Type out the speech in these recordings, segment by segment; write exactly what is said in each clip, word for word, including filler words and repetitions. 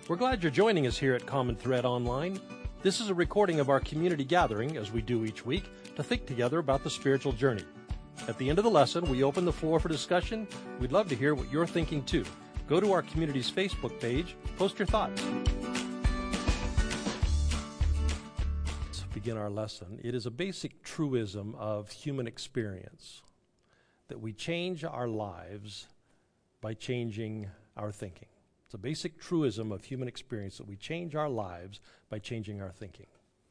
We're glad you're joining us here at Common Thread Online. This is a recording of our community gathering, as we do each week, to think together about the spiritual journey. At the end of the lesson, we open the floor for discussion. We'd love to hear what you're thinking too. Go to our community's Facebook page, post your thoughts. Let's begin our lesson. It is a basic truism of human experience that we change our lives by changing our thinking. It's a basic truism of human experience that we change our lives by changing our thinking.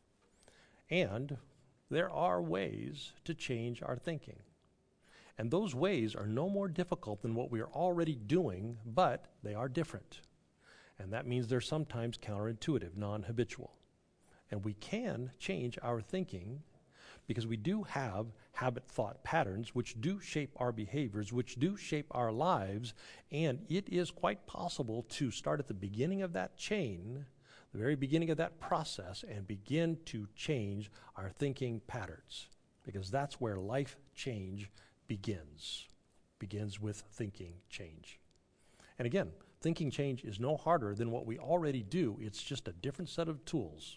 And there are ways to change our thinking. And those ways are no more difficult than what we are already doing, but they are different. And that means they're sometimes counterintuitive, non-habitual. And we can change our thinking because we do have habit thought patterns which do shape our behaviors, which do shape our lives, and it is quite possible to start at the beginning of that chain, the very beginning of that process, and begin to change our thinking patterns, because that's where life change begins. Begins with thinking change. And again, thinking change is no harder than what we already do. It's just a different set of tools.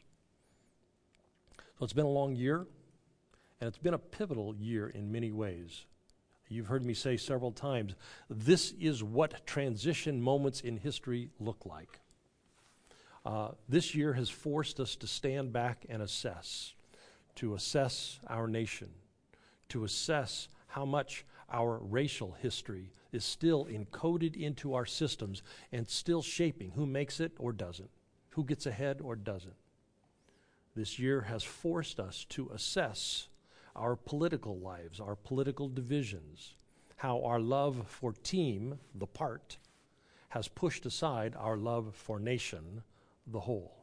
So it's been a long year. And it's been a pivotal year in many ways. You've heard me say several times, this is what transition moments in history look like. Uh, this year has forced us to stand back and assess, to assess our nation, to assess how much our racial history is still encoded into our systems and still shaping who makes it or doesn't, who gets ahead or doesn't. This year has forced us to assess our political lives, our political divisions, how our love for team, the part, has pushed aside our love for nation, the whole.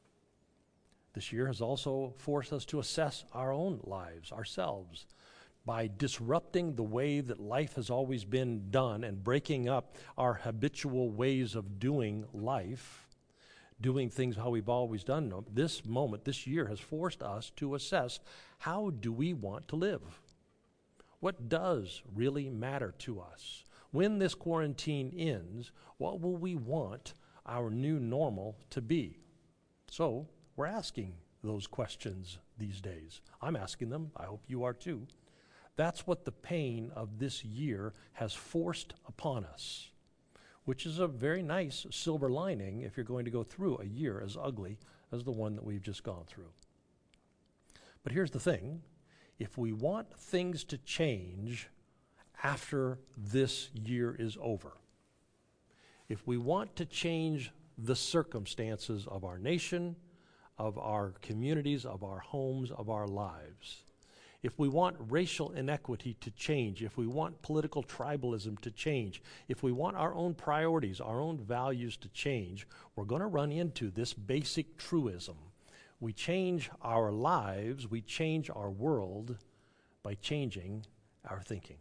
This year has also forced us to assess our own lives, ourselves, by disrupting the way that life has always been done and breaking up our habitual ways of doing life, doing things how we've always done them. This moment, this year, has forced us to assess, how do we want to live? What does really matter to us? When this quarantine ends, what will we want our new normal to be? So, we're asking those questions these days. I'm asking them. I hope you are too. That's what the pain of this year has forced upon us, which is a very nice silver lining if you're going to go through a year as ugly as the one that we've just gone through. But here's the thing. If we want things to change after this year is over, if we want to change the circumstances of our nation, of our communities, of our homes, of our lives, if we want racial inequity to change, if we want political tribalism to change, if we want our own priorities, our own values to change, we're going to run into this basic truism. We change our lives, we change our world by changing our thinking.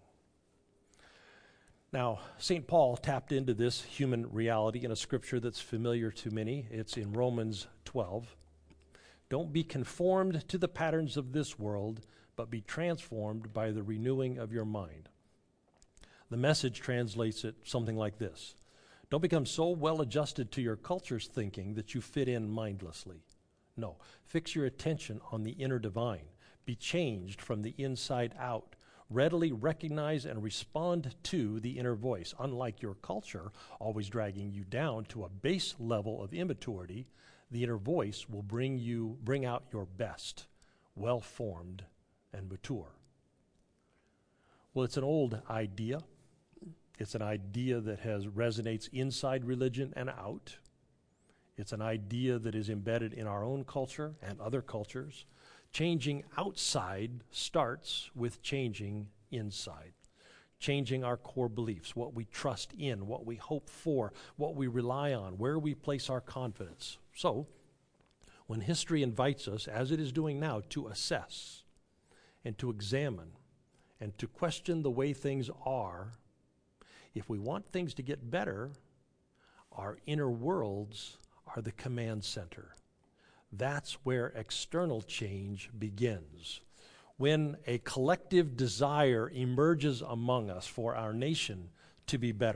Now, Saint Paul tapped into this human reality in a scripture that's familiar to many. It's in Romans twelve. Don't be conformed to the patterns of this world, but be transformed by the renewing of your mind. The Message translates it something like this. Don't become so well adjusted to your culture's thinking that you fit in mindlessly. No, fix your attention on the inner divine. Be changed from the inside out. Readily recognize and respond to the inner voice. Unlike your culture, always dragging you down to a base level of immaturity, the inner voice will bring you, bring out your best, well-formed and mature. Well, it's an old idea. It's an idea that has resonates inside religion and out. It's an idea that is embedded in our own culture and other cultures. Changing outside starts with changing inside. Changing our core beliefs, what we trust in, what we hope for, what we rely on, where we place our confidence. So, when history invites us, as it is doing now, to assess and to examine and to question the way things are, if we want things to get better, our inner worlds are the command center. That's where external change begins. When a collective desire emerges among us for our nation to be better,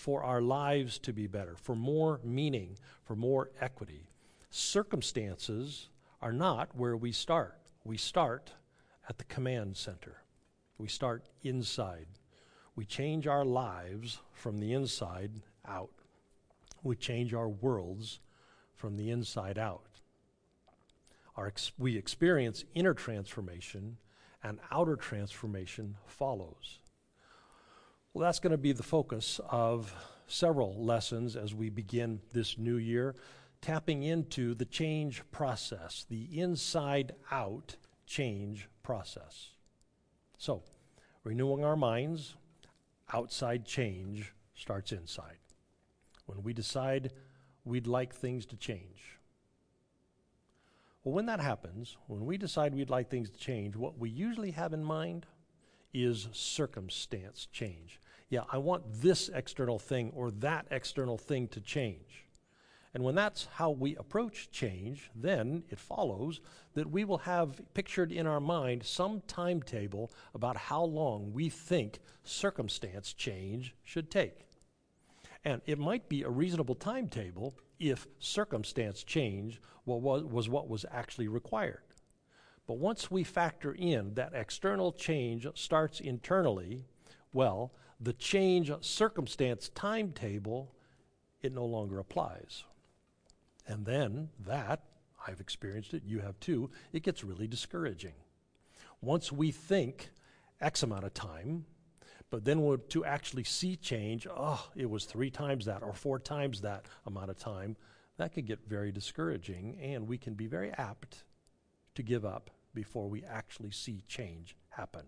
for our lives to be better, for more meaning, for more equity. Circumstances are not where we start. We start at the command center. We start inside. We change our lives from the inside out. We change our worlds from the inside out. Our ex- we experience inner transformation, and outer transformation follows. Well, that's going to be the focus of several lessons as we begin this new year, tapping into the change process, the inside-out change process. So, renewing our minds, outside change starts inside. When we decide we'd like things to change. Well, when that happens, when we decide we'd like things to change, what we usually have in mind is circumstance change. Yeah, I want this external thing or that external thing to change. And when that's how we approach change, then it follows that we will have pictured in our mind some timetable about how long we think circumstance change should take. And it might be a reasonable timetable if circumstance change was, was what was actually required. But once we factor in that external change starts internally, well, the change circumstance timetable, it no longer applies. And then that, I've experienced it, you have too, it gets really discouraging. Once we think X amount of time, but then we're to actually see change, oh, it was three times that or four times that amount of time, that could get very discouraging, and we can be very apt to give up before we actually see change happen.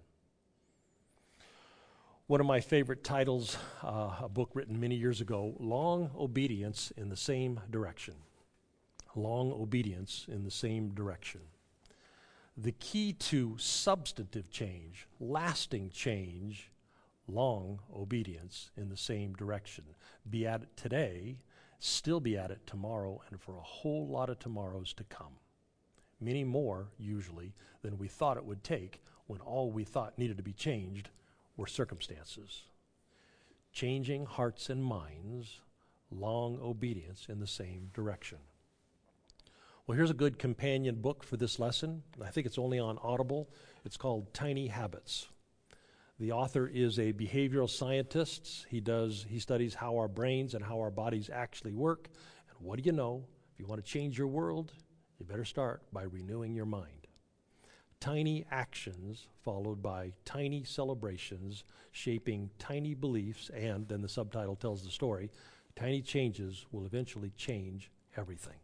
One of my favorite titles, uh, a book written many years ago, Long Obedience in the Same Direction. Long obedience in the same direction. The key to substantive change, lasting change, long obedience in the same direction. Be at it today, still be at it tomorrow, and for a whole lot of tomorrows to come. Many more, usually, than we thought it would take when all we thought needed to be changed were circumstances. Changing hearts and minds, long obedience in the same direction. Well, here's a good companion book for this lesson. I think it's only on Audible. It's called Tiny Habits. The author is a behavioral scientist. He does he studies how our brains and how our bodies actually work. And what do you know? If you want to change your world, you better start by renewing your mind. Tiny actions followed by tiny celebrations, shaping tiny beliefs, and then the subtitle tells the story, tiny changes will eventually change everything.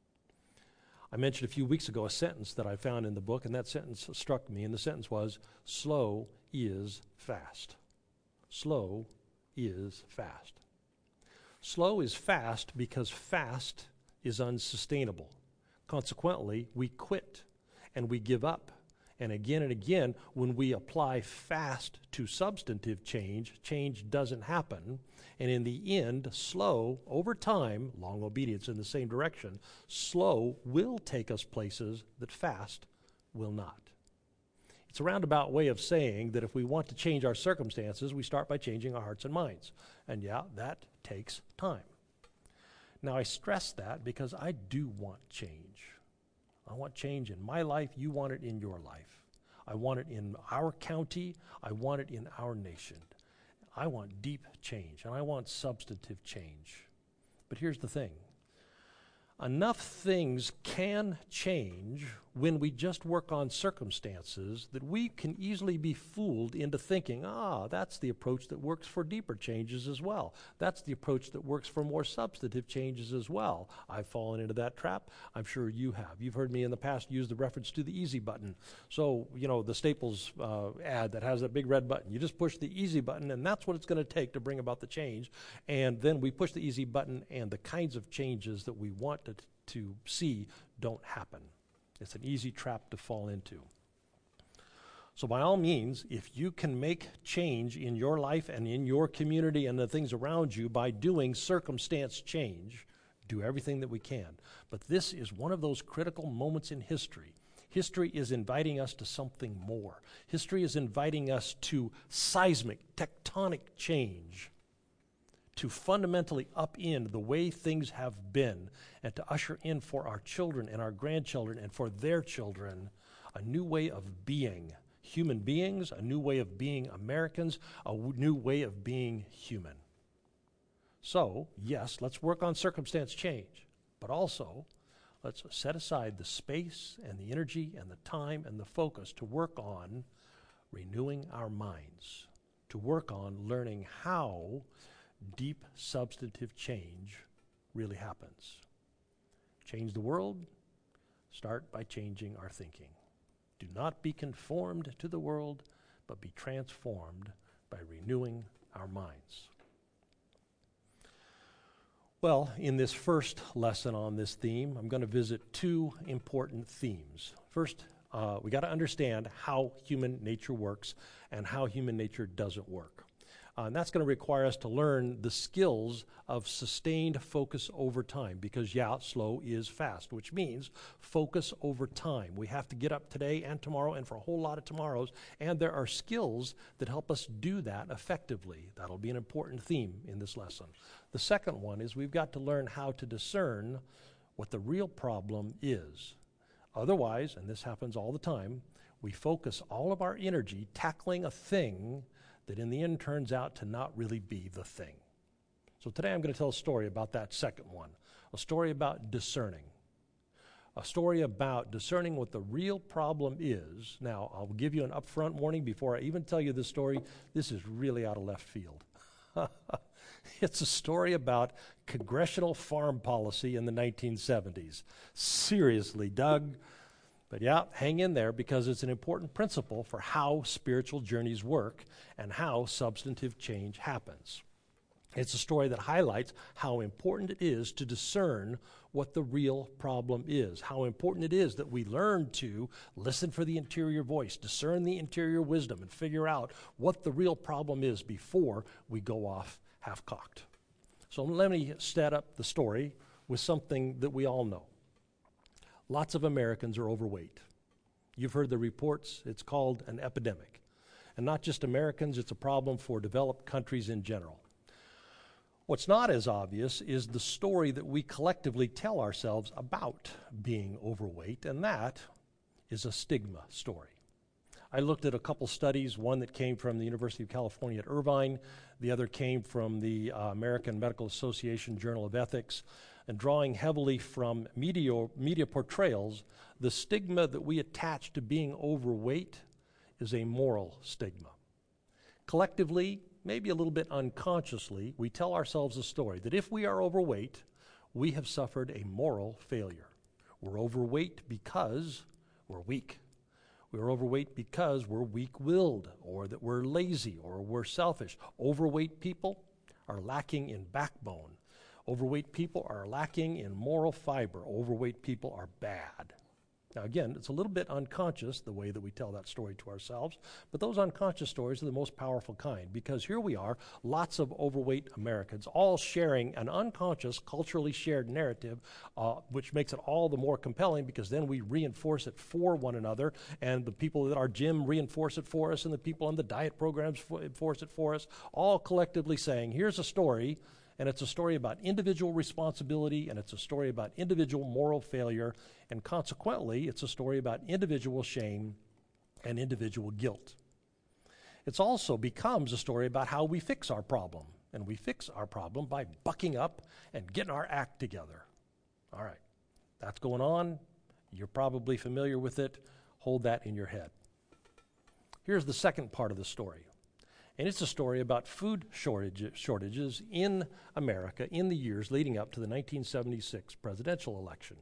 I mentioned a few weeks ago a sentence that I found in the book, and that sentence struck me, and the sentence was, slow is fast. Slow is fast. Slow is fast because fast is unsustainable. Consequently, we quit and we give up. And again and again, when we apply fast to substantive change, change doesn't happen. And in the end, slow, over time, long obedience in the same direction, slow will take us places that fast will not. It's a roundabout way of saying that if we want to change our circumstances, we start by changing our hearts and minds. And yeah, that takes time. Now, I stress that because I do want change. I want change in my life. You want it in your life. I want it in our county. I want it in our nation. I want deep change, and I want substantive change. But here's the thing. Enough things can change when we just work on circumstances that we can easily be fooled into thinking, ah, that's the approach that works for deeper changes as well. That's the approach that works for more substantive changes as well. I've fallen into that trap. I'm sure you have. You've heard me in the past use the reference to the easy button. So, you know, the Staples uh, ad that has that big red button. You just push the easy button, and that's what it's going to take to bring about the change. And then we push the easy button, and the kinds of changes that we want to, to see don't happen. It's an easy trap to fall into. So by all means, if you can make change in your life and in your community and the things around you by doing circumstance change, do everything that we can. But this is one of those critical moments in history. History is inviting us to something more. History is inviting us to seismic, tectonic change to fundamentally upend the way things have been and to usher in for our children and our grandchildren and for their children a new way of being human beings, a new way of being Americans, a w- new way of being human. So, yes, let's work on circumstance change, but also let's set aside the space and the energy and the time and the focus to work on renewing our minds, to work on learning how deep substantive change really happens. Change the world, start by changing our thinking. Do not be conformed to the world, but be transformed by renewing our minds. Well, in this first lesson on this theme, I'm going to visit two important themes. First, uh, we got to understand how human nature works and how human nature doesn't work. Uh, and that's going to require us to learn the skills of sustained focus over time because, yeah, slow is fast, which means focus over time. We have to get up today and tomorrow and for a whole lot of tomorrows, and there are skills that help us do that effectively. That'll be an important theme in this lesson. The second one is we've got to learn how to discern what the real problem is. Otherwise, and this happens all the time, we focus all of our energy tackling a thing that in the end turns out to not really be the thing. So today I'm going to tell a story about that second one, a story about discerning, a story about discerning what the real problem is. Now, I'll give you an upfront warning before I even tell you this story. This is really out of left field. It's a story about congressional farm policy in the nineteen seventies. Seriously, Doug. But yeah, hang in there because it's an important principle for how spiritual journeys work and how substantive change happens. It's a story that highlights how important it is to discern what the real problem is, how important it is that we learn to listen for the interior voice, discern the interior wisdom, and figure out what the real problem is before we go off half-cocked. So let me set up the story with something that we all know. Lots of Americans are overweight. You've heard the reports. It's called an epidemic. And not just Americans, it's a problem for developed countries in general. What's not as obvious is the story that we collectively tell ourselves about being overweight, and that is a stigma story. I looked at a couple studies, one that came from the University of California at Irvine, the other came from the uh, American Medical Association Journal of Ethics, and drawing heavily from media, media portrayals, the stigma that we attach to being overweight is a moral stigma. Collectively, maybe a little bit unconsciously, we tell ourselves a story that if we are overweight, we have suffered a moral failure. We're overweight because we're weak. We're overweight because we're weak-willed, or that we're lazy, or we're selfish. Overweight people are lacking in backbone. Overweight people are lacking in moral fiber. Overweight people are bad. Now again, it's a little bit unconscious, the way that we tell that story to ourselves, but those unconscious stories are the most powerful kind, because here we are, lots of overweight Americans, all sharing an unconscious, culturally shared narrative, uh, which makes it all the more compelling, because then we reinforce it for one another, and the people at our gym reinforce it for us, and the people on the diet programs enforce it for us, all collectively saying, here's a story. And it's a story about individual responsibility, and it's a story about individual moral failure, and consequently, it's a story about individual shame and individual guilt. It also becomes a story about how we fix our problem, and we fix our problem by bucking up and getting our act together. All right, that's going on. You're probably familiar with it. Hold that in your head. Here's the second part of the story. And it's a story about food shortage, shortages in America in the years leading up to the nineteen seventy-six presidential election.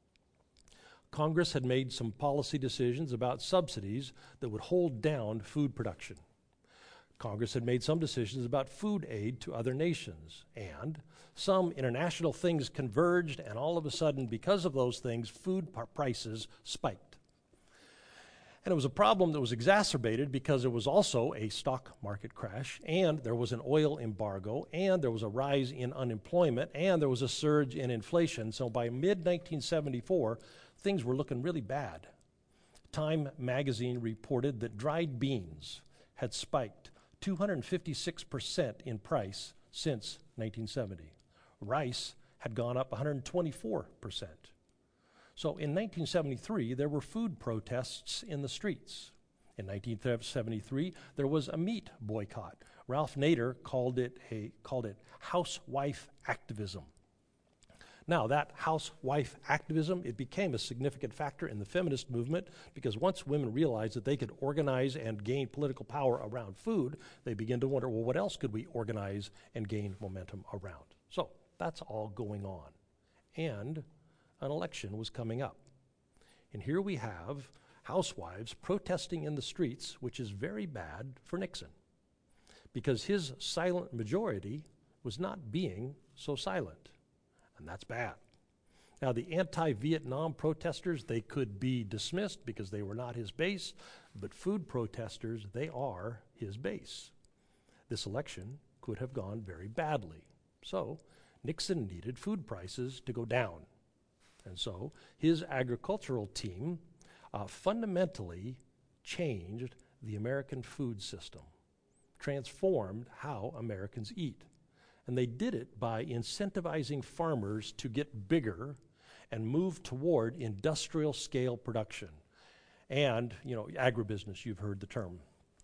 Congress had made some policy decisions about subsidies that would hold down food production. Congress had made some decisions about food aid to other nations, and some international things converged, and all of a sudden, because of those things, food prices spiked. And it was a problem that was exacerbated because there was also a stock market crash, and there was an oil embargo, and there was a rise in unemployment, and there was a surge in inflation. So by mid nineteen seventy-four, things were looking really bad. Time magazine reported that dried beans had spiked two hundred fifty-six percent in price since nineteen seventy. Rice had gone up one hundred twenty-four percent. So in nineteen seventy-three, there were food protests in the streets. In nineteen seventy-three, there was a meat boycott. Ralph Nader called it a called it housewife activism. Now, that housewife activism, it became a significant factor in the feminist movement because once women realized that they could organize and gain political power around food, they began to wonder, well, what else could we organize and gain momentum around? So that's all going on. And an election was coming up. And here we have housewives protesting in the streets, which is very bad for Nixon because his silent majority was not being so silent. And that's bad. Now, the anti-Vietnam protesters, they could be dismissed because they were not his base, but food protesters, they are his base. This election could have gone very badly. So Nixon needed food prices to go down. And so his agricultural team uh, fundamentally changed the American food system, transformed how Americans eat. And they did it by incentivizing farmers to get bigger and move toward industrial scale production. And, you know, agribusiness, you've heard the term.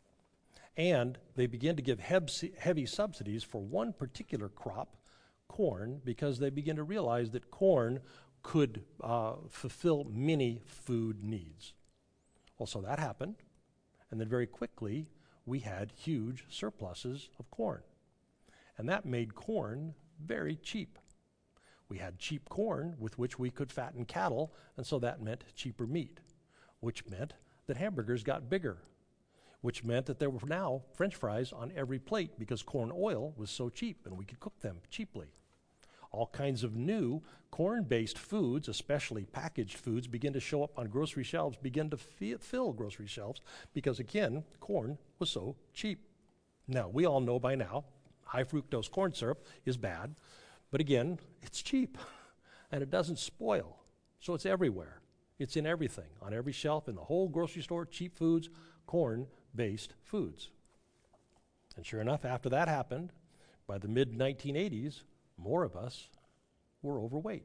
And they began to give heb- heavy subsidies for one particular crop, corn, because they began to realize that corn could uh, fulfill many food needs. Well, so that happened. And then very quickly, we had huge surpluses of corn. And that made corn very cheap. We had cheap corn with which we could fatten cattle, and so that meant cheaper meat, which meant that hamburgers got bigger, which meant that there were now French fries on every plate because corn oil was so cheap and we could cook them cheaply. All kinds of new corn-based foods, especially packaged foods, begin to show up on grocery shelves, begin to fi- fill grocery shelves because, again, corn was so cheap. Now, we all know by now high fructose corn syrup is bad, but again, it's cheap and it doesn't spoil. So it's everywhere. It's in everything, on every shelf, in the whole grocery store, cheap foods, corn-based foods. And sure enough, after that happened, by the mid nineteen eighties, more of us were overweight.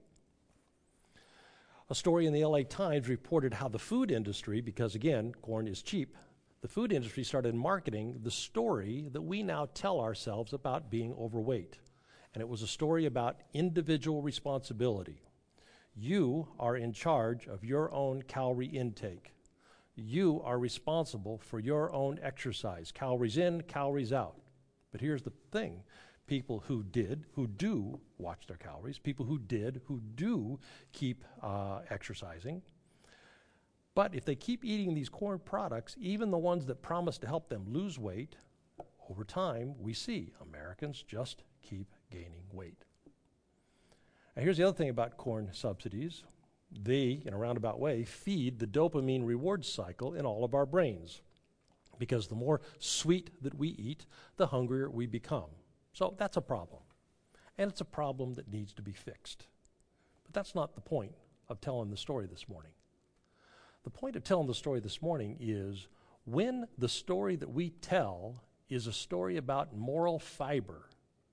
A story in the L A Times reported how the food industry, because again, corn is cheap, the food industry started marketing the story that we now tell ourselves about being overweight. And it was a story about individual responsibility. You are in charge of your own calorie intake. You are responsible for your own exercise. Calories in, calories out. But here's the thing. People who did, who do watch their calories, people who did, who do keep uh, exercising, but if they keep eating these corn products, even the ones that promise to help them lose weight, over time, we see Americans just keep gaining weight. Now, here's the other thing about corn subsidies. They, in a roundabout way, feed the dopamine reward cycle in all of our brains. Because the more sweet that we eat, the hungrier we become. So that's a problem. And it's a problem that needs to be fixed. But that's not the point of telling the story this morning. The point of telling the story this morning is when the story that we tell is a story about moral fiber,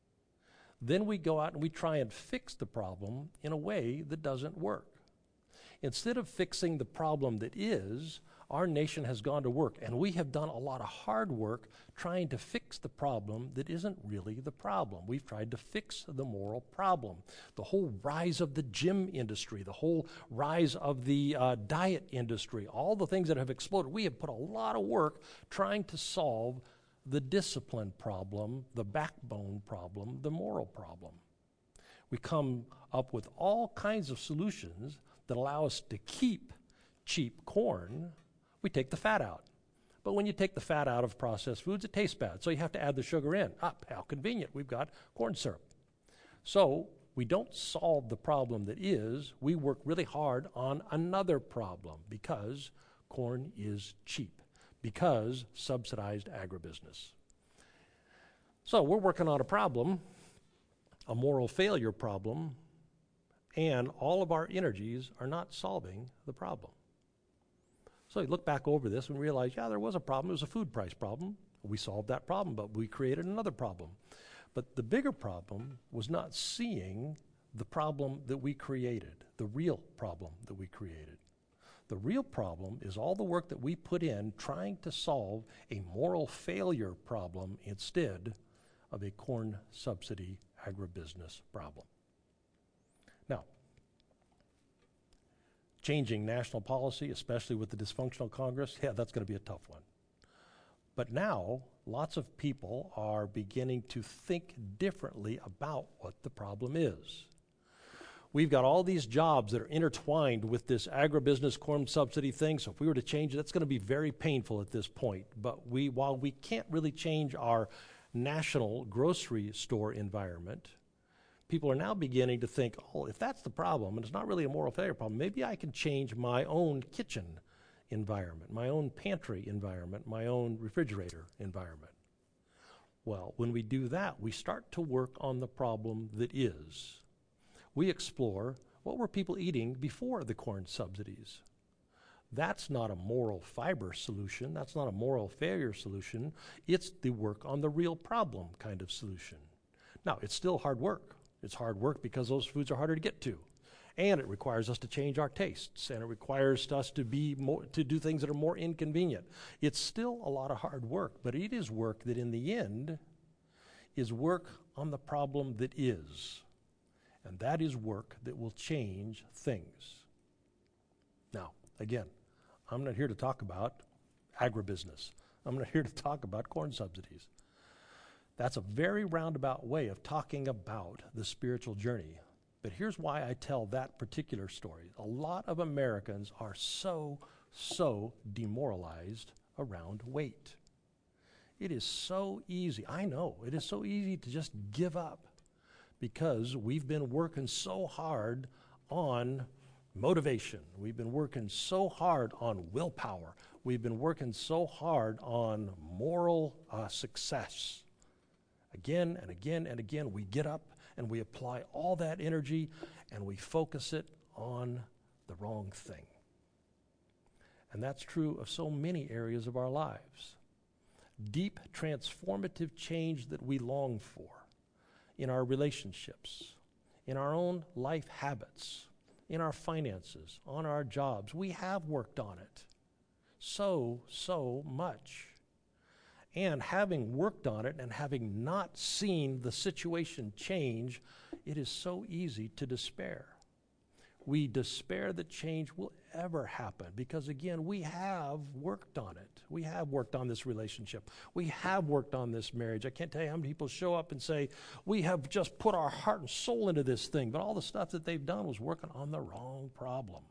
then we go out and we try and fix the problem in a way that doesn't work. Instead of fixing the problem that is, our nation has gone to work, and we have done a lot of hard work trying to fix the problem that isn't really the problem. We've tried to fix the moral problem. The whole rise of the gym industry, the whole rise of the uh, diet industry, all the things that have exploded, we have put a lot of work trying to solve the discipline problem, the backbone problem, the moral problem. We come up with all kinds of solutions that allow us to keep cheap corn. We take the fat out. But when you take the fat out of processed foods, it tastes bad. So you have to add the sugar in. Ah, how convenient. We've got corn syrup. So we don't solve the problem that is. We work really hard on another problem because corn is cheap, because subsidized agribusiness. So we're working on a problem, a moral failure problem, and all of our energies are not solving the problem. So you look back over this and realize, yeah, there was a problem. It was a food price problem. We solved that problem, but we created another problem. But the bigger problem was not seeing the problem that we created, the real problem that we created. The real problem is all the work that we put in trying to solve a moral failure problem instead of a corn subsidy agribusiness problem. Now, changing national policy, especially with the dysfunctional Congress, yeah, that's going to be a tough one. But now, lots of people are beginning to think differently about what the problem is. We've got all these jobs that are intertwined with this agribusiness corn subsidy thing, so if we were to change it, that's going to be very painful at this point. But we, while we can't really change our national grocery store environment, people are now beginning to think, oh, if that's the problem, and it's not really a moral failure problem, maybe I can change my own kitchen environment, my own pantry environment, my own refrigerator environment. Well, when we do that, we start to work on the problem that is. We explore, what were people eating before the corn subsidies? That's not a moral fiber solution. That's not a moral failure solution. It's the work on the real problem kind of solution. Now, it's still hard work. It's hard work because those foods are harder to get to. And it requires us to change our tastes, and it requires us to be more, to do things that are more inconvenient. It's still a lot of hard work, but it is work that in the end is work on the problem that is. And that is work that will change things. Now, again, I'm not here to talk about agribusiness. I'm not here to talk about corn subsidies. That's a very roundabout way of talking about the spiritual journey. But here's why I tell that particular story. A lot of Americans are so, so demoralized around weight. It is so easy. I know, it is so easy to just give up because we've been working so hard on motivation. We've been working so hard on willpower. We've been working so hard on moral uh, success. Again and again and again, we get up and we apply all that energy and we focus it on the wrong thing. And that's true of so many areas of our lives. Deep transformative change that we long for in our relationships, in our own life habits, in our finances, on our jobs. We have worked on it so, so much. And having worked on it and having not seen the situation change, it is so easy to despair. We despair that change will ever happen because, again, we have worked on it. We have worked on this relationship. We have worked on this marriage. I can't tell you how many people show up and say, we have just put our heart and soul into this thing, but all the stuff that they've done was working on the wrong problem.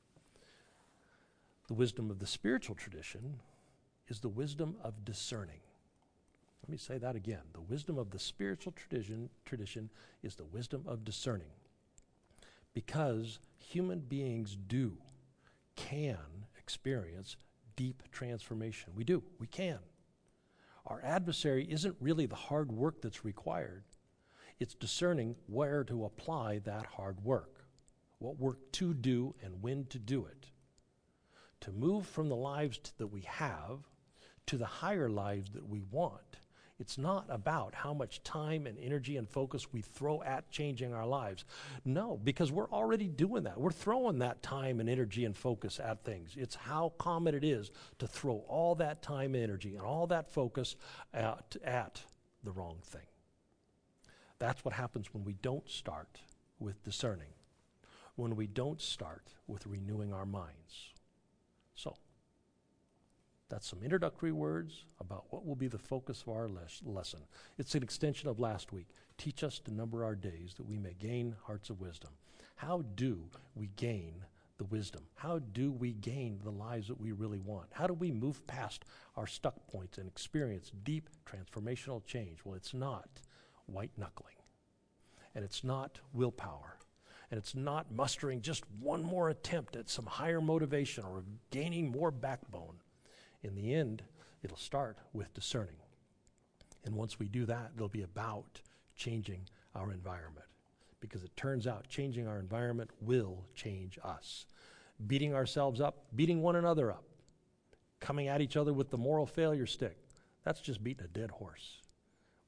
The wisdom of the spiritual tradition is the wisdom of discerning. Let me say that again. The wisdom of the spiritual tradition, tradition is the wisdom of discerning. Because human beings do, can experience deep transformation. We do. We can. Our adversary isn't really the hard work that's required. It's discerning where to apply that hard work, what work to do and when to do it. To move from the lives t- that we have to the higher lives that we want. It's not about how much time and energy and focus we throw at changing our lives. No, because we're already doing that. We're throwing that time and energy and focus at things. It's how common it is to throw all that time and energy and all that focus at, at the wrong thing. That's what happens when we don't start with discerning, when we don't start with renewing our minds. So, that's some introductory words about what will be the focus of our les- lesson. It's an extension of last week. Teach us to number our days that we may gain hearts of wisdom. How do we gain the wisdom? How do we gain the lives that we really want? How do we move past our stuck points and experience deep transformational change? Well, it's not white knuckling, and it's not willpower, and it's not mustering just one more attempt at some higher motivation or gaining more backbone. In the end, it'll start with discerning. And once we do that, it'll be about changing our environment. Because it turns out changing our environment will change us. Beating ourselves up, beating one another up, coming at each other with the moral failure stick, that's just beating a dead horse.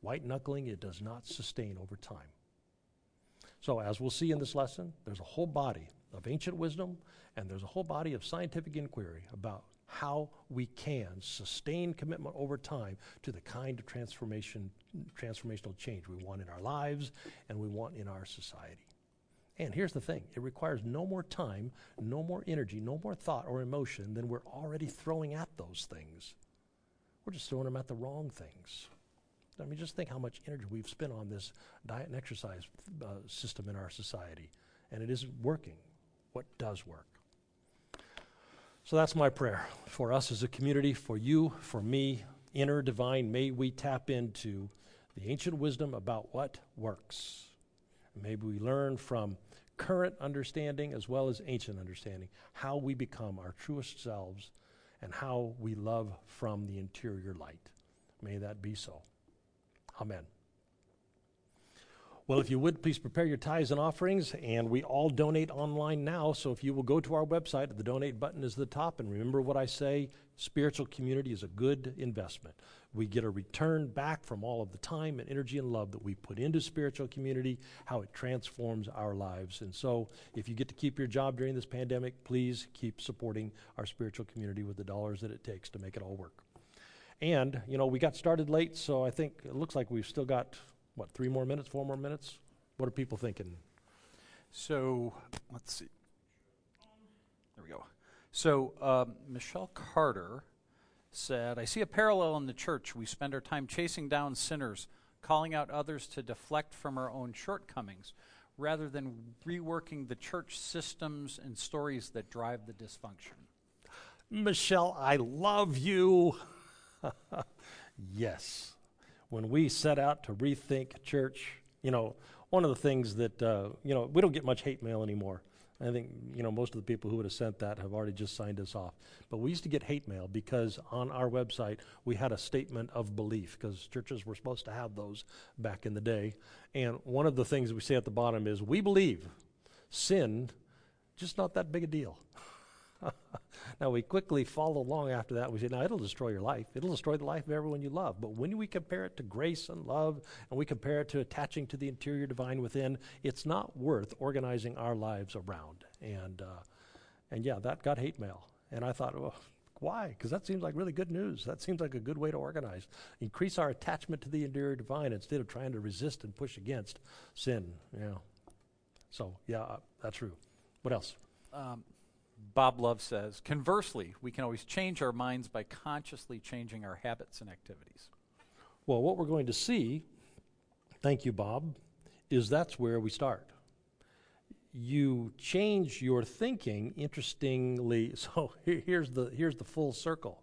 White knuckling, it does not sustain over time. So as we'll see in this lesson, there's a whole body of ancient wisdom, and there's a whole body of scientific inquiry about how we can sustain commitment over time to the kind of transformation, transformational change we want in our lives and we want in our society. And here's the thing, it requires no more time, no more energy, no more thought or emotion than we're already throwing at those things. We're just throwing them at the wrong things. I mean, just think how much energy we've spent on this diet and exercise uh, system in our society, and it isn't working. What does work? So that's my prayer for us as a community, for you, for me, inner divine, may we tap into the ancient wisdom about what works. Maybe we learn from current understanding as well as ancient understanding how we become our truest selves and how we love from the interior light. May that be so. Amen. Well, if you would, please prepare your tithes and offerings, and we all donate online now, so if you will go to our website, the donate button is at the top, and remember what I say, spiritual community is a good investment. We get a return back from all of the time and energy and love that we put into spiritual community, how it transforms our lives. And so if you get to keep your job during this pandemic, please keep supporting our spiritual community with the dollars that it takes to make it all work. And, you know, we got started late, so I think it looks like we've still got, what, three more minutes, four more minutes? What are people thinking? So, let's see. There we go. So, um, Michelle Carter said, I see a parallel in the church. We spend our time chasing down sinners, calling out others to deflect from our own shortcomings, rather than reworking the church systems and stories that drive the dysfunction. Michelle, I love you. Yes. When we set out to rethink church, you know, one of the things that, uh, you know, we don't get much hate mail anymore. I think, you know, most of the people who would have sent that have already just signed us off. But we used to get hate mail because on our website we had a statement of belief, because churches were supposed to have those back in the day. And one of the things we say at the bottom is, we believe sin, just not that big a deal. Now, we quickly follow along after that. We say, now, it'll destroy your life. It'll destroy the life of everyone you love. But when we compare it to grace and love, and we compare it to attaching to the interior divine within, it's not worth organizing our lives around. And, uh, and yeah, that got hate mail. And I thought, well, why? Because that seems like really good news. That seems like a good way to organize. Increase our attachment to the interior divine instead of trying to resist and push against sin. Yeah. So, yeah, uh, that's true. What else? Um, Bob Love says, conversely, we can always change our minds by consciously changing our habits and activities. Well, what we're going to see, thank you, Bob, is that's where we start. You change your thinking, interestingly, so here, here's the, here's the full circle.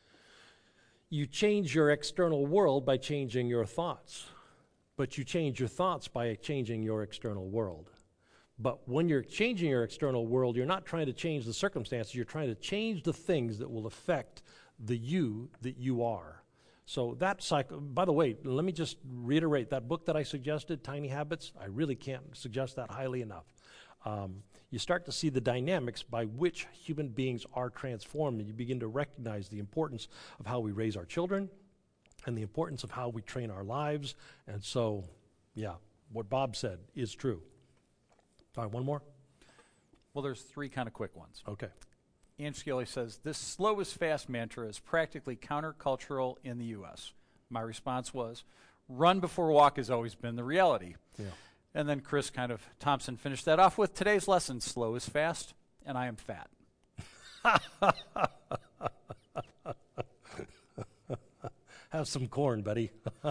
You change your external world by changing your thoughts, but you change your thoughts by changing your external world. But when you're changing your external world, you're not trying to change the circumstances, you're trying to change the things that will affect the you that you are. So that cycle, by the way, let me just reiterate, that book that I suggested, Tiny Habits, I really can't suggest that highly enough. Um, you start to see the dynamics by which human beings are transformed, and you begin to recognize the importance of how we raise our children and the importance of how we train our lives. And so, yeah, what Bob said is true. All right, one more? Well, there's three kind of quick ones. Okay. Ann Scully says, this slow is fast mantra is practically countercultural in the U S. My response was, run before walk has always been the reality. Yeah. And then Chris kind of, Thompson finished that off with, today's lesson, slow is fast, and I am fat. Have some corn, buddy.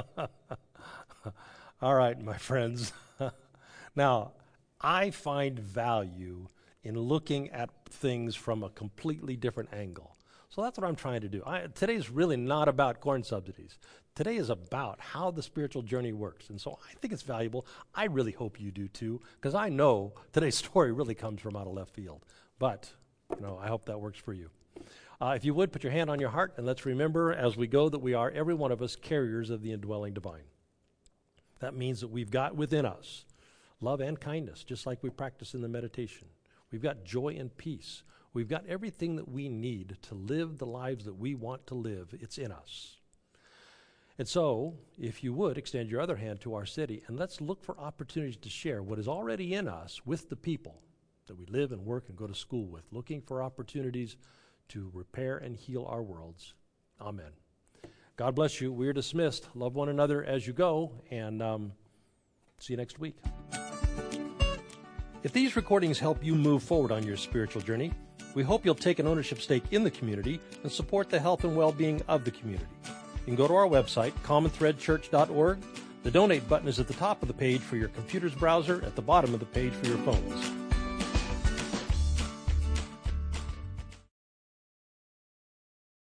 All right, my friends. Now, I find value in looking at things from a completely different angle. So that's what I'm trying to do. I, today's really not about corn subsidies. Today is about how the spiritual journey works. And so I think it's valuable. I really hope you do too, because I know today's story really comes from out of left field. But, you know, I hope that works for you. Uh, if you would, put your hand on your heart, and let's remember as we go that we are, every one of us, carriers of the indwelling divine. That means that we've got within us love and kindness, just like we practice in the meditation. We've got joy and peace. We've got everything that we need to live the lives that we want to live. It's in us. And so, if you would, extend your other hand to our city, and let's look for opportunities to share what is already in us with the people that we live and work and go to school with, looking for opportunities to repair and heal our worlds. Amen. God bless you. We're dismissed. Love one another as you go, and um, see you next week. If these recordings help you move forward on your spiritual journey, we hope you'll take an ownership stake in the community and support the health and well-being of the community. You can go to our website, common thread church dot org. The donate button is at the top of the page for your computer's browser, at the bottom of the page for your phones.